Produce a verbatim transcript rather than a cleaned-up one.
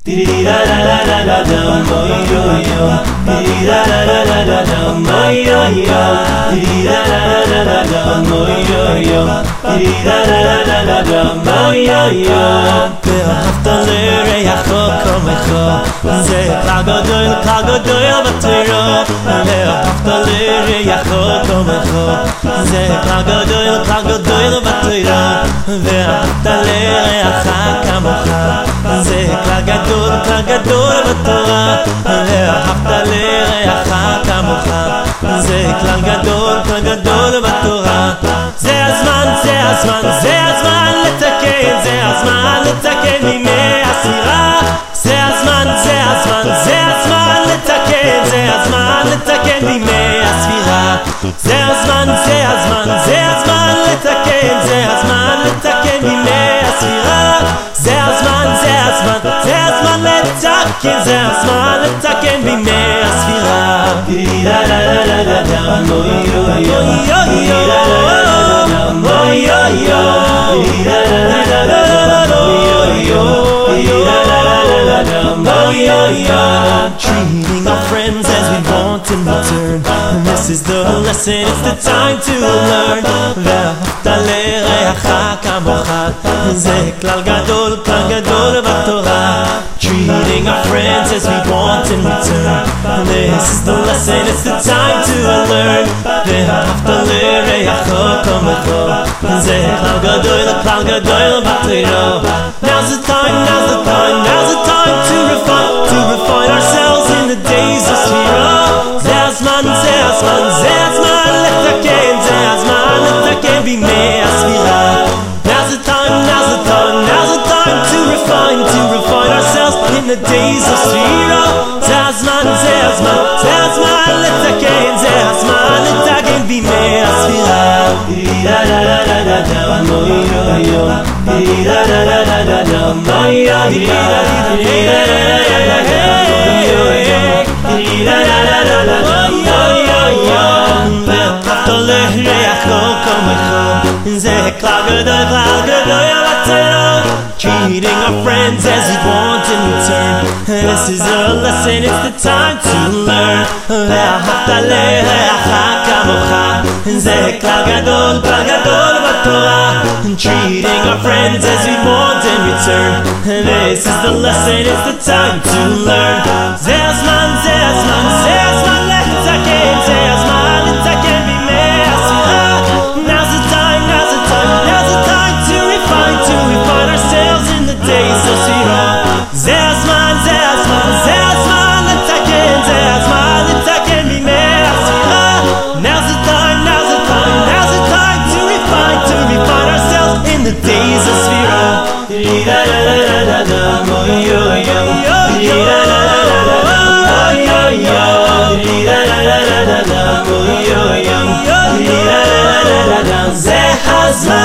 ואהבת לרעך כמוך זה כלל גדול, כלל גדול בתורה. ואהבת לרעך כמוך זה כלל גדול, כלל גדול בתורה. ואהבת לרעך כמוך זה כלל גדול, כלל גדול בתורה. ואהבת לרעך כמוך זה כלל גדול, כלל גדול בתורה. זה הזמן, זה הזמן, זה הזמן לתקן, זה הזמן לתקן מימי הספירה. זה הזמן, זה הזמן, זה הזמן לתקן, זה הזמן לתקן מימי הספירה. זה הזמן, זה הזמן, זה הזמן לתקן, זה הזמן לתקן מימי הספירה. זה הזמן, זה הזמן, זה הזמן לתקן, זה הזמן לתקן מימי הספירה. Treating our friends as we want in return. And this is the lesson, it's the time to learn. ואהבת לרעך כמוך זה כלל גדול, כלל גדול בתורה. Treating our friends as we want in return. And this is the lesson, it's the time to learn. ואהבת לרעך כמוך זה כלל גדול, כלל גדול בתורה. Now's the time, now's the time, now's the time to refine, to refine ourselves in the days of Sphira. זה הזמן, זה הזמן, זה הזמן לתקן, זה הזמן לתקן בימי הספירה. Now's the time, now's the time, now's the time to refine, to refine ourselves in the days of Sphira. זה הזמן, זה הזמן, זה הזמן לתקן, זה הזמן לתקן בימי הספירה. זה כלל גדול, כלל גדול בתורה. Treating our friends as we want in return. This is a lesson, it's the time to learn. ואהבת לרעך כמוך זה כלל גדול, כלל גדול בתורה. Treating our friends as we want in return. This is the lesson, it's the time to learn. זה הזמן, זה הזמן, זה הזמן לתקן, זה הזמן לתקן בימי הספירה. Now's the time, now's the time, now's the time to refine, to refine ourselves in the days of Sphira. זה הזמן, זה הזמן, זה הזמן לתקן, זה הזמן לתקן בימי הספירה. Now's the time, now's the time, now's the time to refine, to refine ourselves in the days of Sphira. זה הזמן